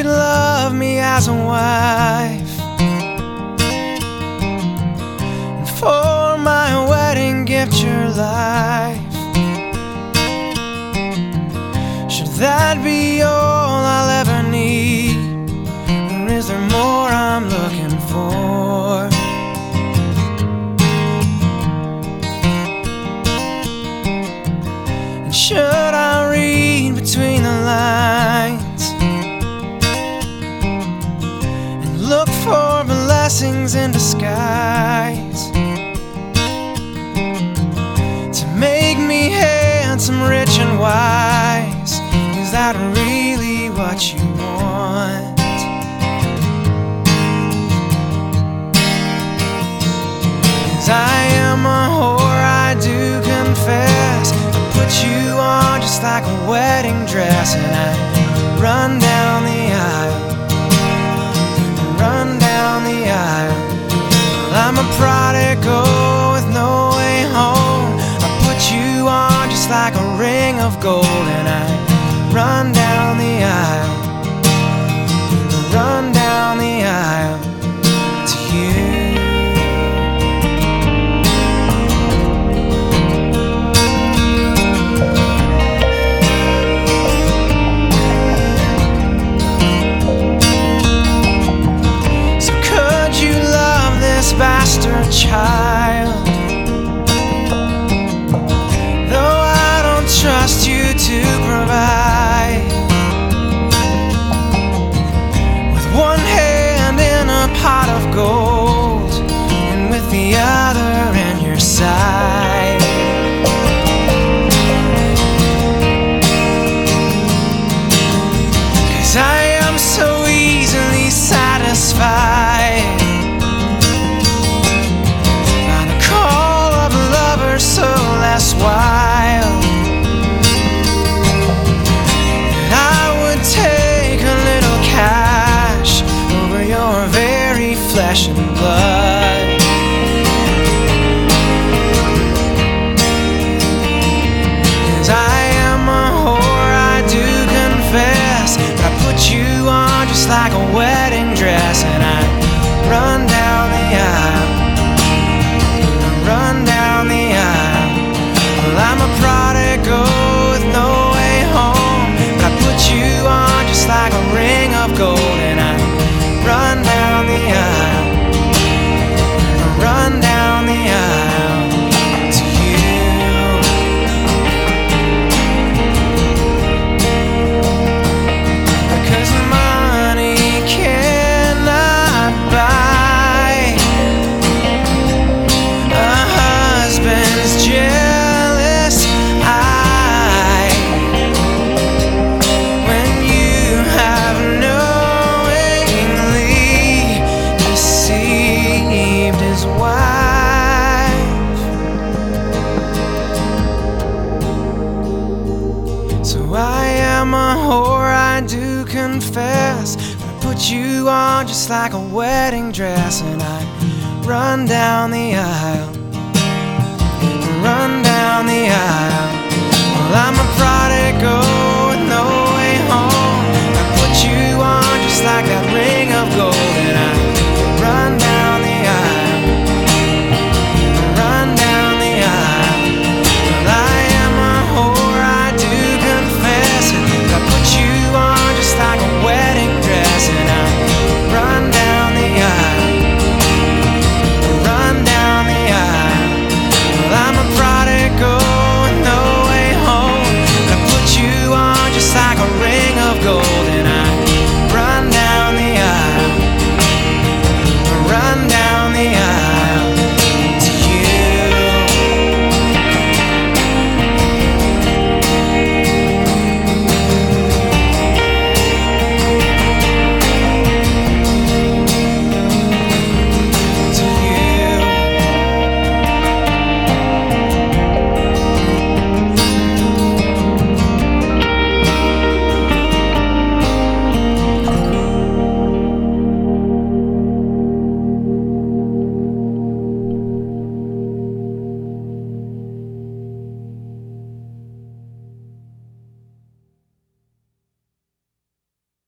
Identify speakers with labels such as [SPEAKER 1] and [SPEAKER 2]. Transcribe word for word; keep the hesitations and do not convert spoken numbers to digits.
[SPEAKER 1] you'd love me as a wife, and for my wedding gift your life. Should that be all I'll ever need, or is there more I'm looking for? And should I read between the lines and look for blessings in disguise to make me handsome, rich and wise? Is that really what you want? 'Cause I am a whore, I do confess. I put you on just like a wedding dress, and I run down the aisle, run down the aisle. Well, I'm a prodigal with no way home. I put you on just like a ring of gold, and I run down the aisle, run down the aisle to you. So could you love this bastard child, though I don't trust you to provide? With one hand in a pot of gold, and with the other in your side. 'Cause I am so easily satisfied by the call of lovers so less wild, that I would take a little cash over your very flesh and blood. 'Cause I am a whore, I do confess, but I put you on just like a wedding dress, and I run down the aisle, run down the aisle. Well, I'm a prodigal with no way home, but I put you on just like a ring of gold, and I run down the aisle, run down the aisle to you. Because money cannot buy a husband's jealous eye, when you have knowingly deceived his wife. So I am a whore, I do confess, but I put you on just like a wedding dress, and I run down the aisle, run down the aisle.